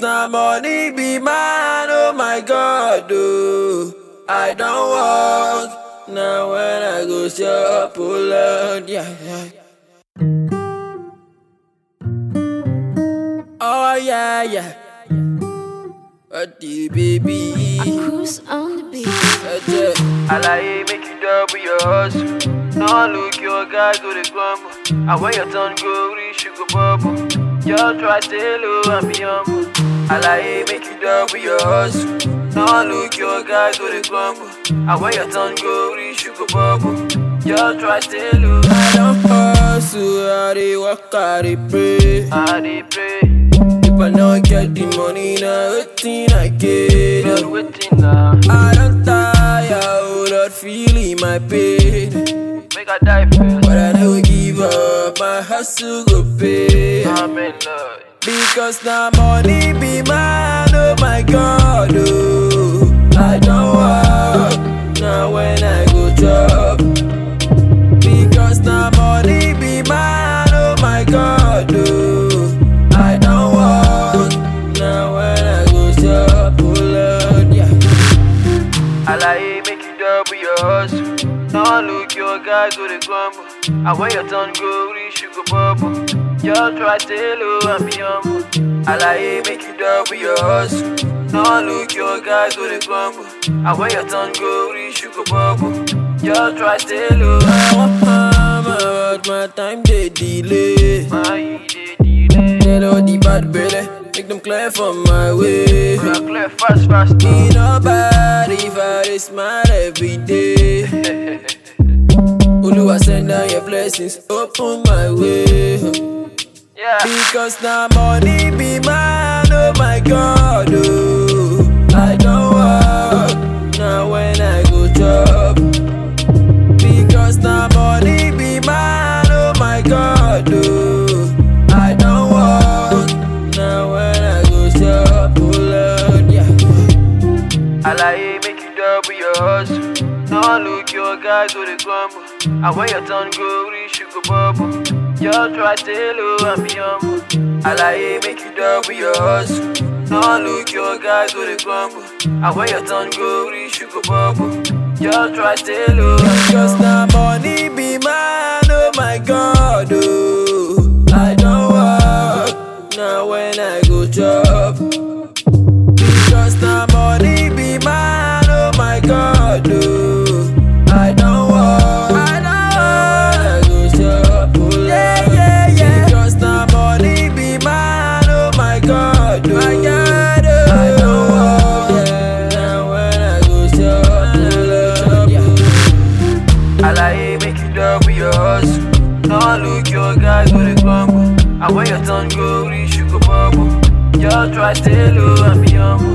now money be mine, oh my God, oh. I don't walk, now when I go shop, oh Lord, yeah. Oh yeah. What the baby? I cruise on the beach. I like make you double your hustle. No look your guy go the grumble. And when your turn go reach you go bubble. Just try tell you and be humble. I like make you double your hustle. No look your guy go the grumble. And when your turn go reach you go bubble. Just try tell you I don't hustle. I dey work, I dey pray. If I don't get the money now, waiting I get it. I don't tire, oh Lord, feeling my pain. Make I die first. But I never give up, my hustle go pay. Amen, Lord. Because now money be mine, oh my God, oh. I don't work, now when I go job. Because now money be mine, oh my God, oh. I don't walk, now when I go shop, oh Lord, yeah. I like make you double your hustle. No look your guy go the grumble. And when your turn go reach you go bubble. Just try tell you and be humble. I like make you double your hustle. No look your guy go the grumble. And when your turn go reach you go bubble. Just try tell you I want but my time they delay. Tell all the bad belly, make them clear from my way. Clear fast. Me nobody if I dey smile every day. Oluwa send down your blessings, open my way. Yeah. Because now money be mine, oh my God, oh. I don't work, now when I go job. Because now money be mine, oh my God, oh. I don't walk, now when I go shop, oh Lord, yeah. I like make you double your hustle. No look your guy go the grumble. And when your turn go reach you go bubble. Just try tell you and be humble. I like make you double your hustle. No look your guy go the grumble. And when your turn go reach you go bubble. Just try tell you. Because now money be mine, oh my God, oh. I don't work, now when I go job. Because now money be mine, oh my God, oh. I don't work, I go shop, oh Lord. Yeah. Because now money be mine, oh my God, oh. I don't work, now when I go shop, oh Lord, yeah. I like make you double your hustle. No look your guy go the grumble. And when your turn go reach you go bubble. Just try tell you and be humble.